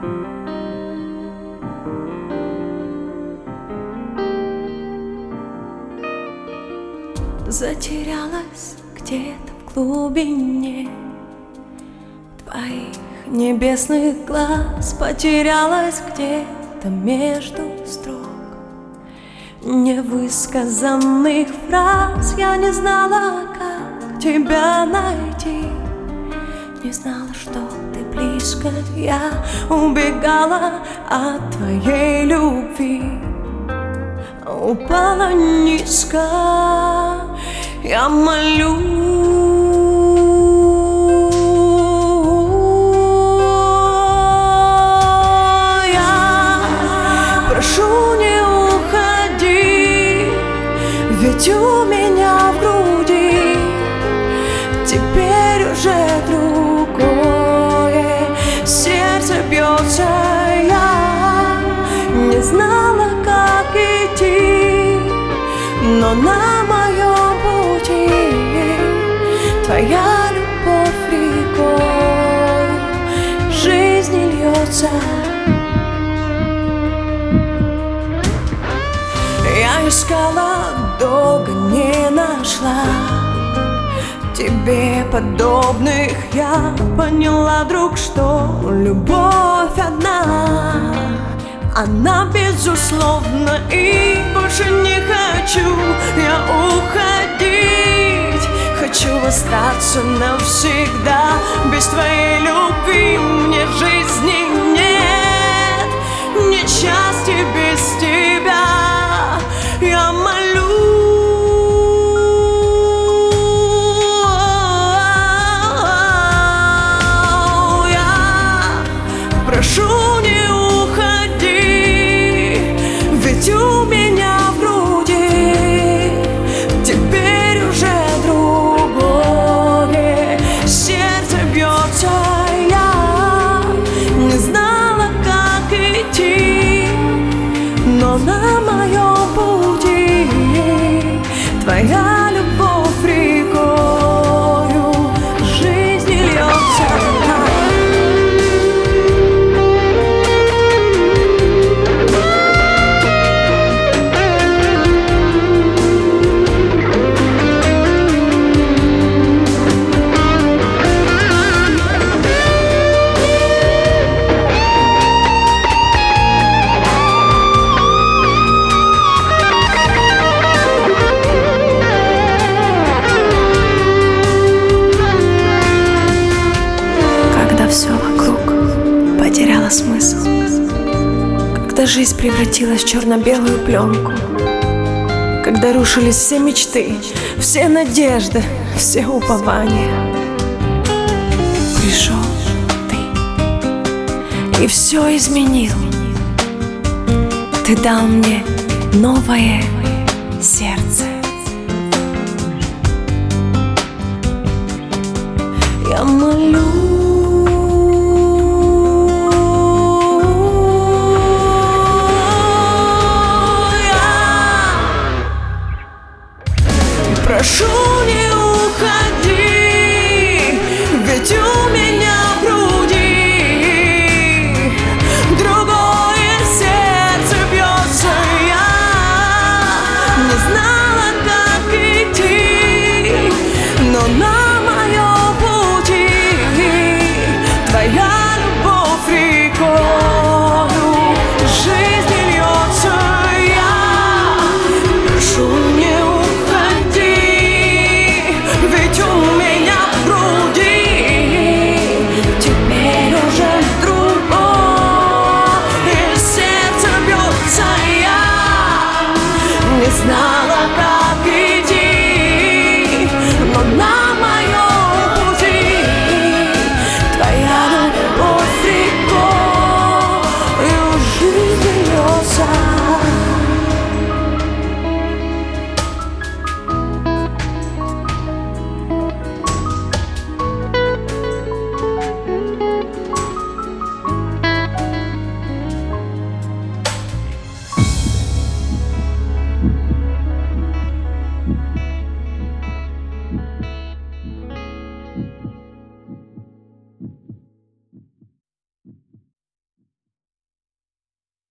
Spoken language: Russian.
Затерялась где-то в глубине твоих небесных глаз, потерялась где-то между строк невысказанных фраз. Я не знала, как тебя найти, не знала, что ты близко. Я убегала от твоей любви, упала низко. Я молю, я прошу, не уходи, ведь у меня в груди теперь уже другое сердце бьется. Я не знала, как идти, но на моем пути твоя любовь рекой жизни льется. Я искала, долго не нашла тебе подобных. Я поняла вдруг, что любовь одна, она безусловна, и больше не хочу я уходить. Хочу остаться навсегда. Без твоей любви мне жизни нет, ни счастья без тебя. Я молю, я прошу, не уходи, ведь у меня в груди теперь уже другое сердце бьется. Я не знала, как идти, но на моем пути твоя любовь рекою жизни льется. Все вокруг потеряло смысл, когда жизнь превратилась в черно-белую пленку, когда рушились все мечты, все надежды, все упования. Пришел ты и все изменил. Ты дал мне новое сердце. Я молю,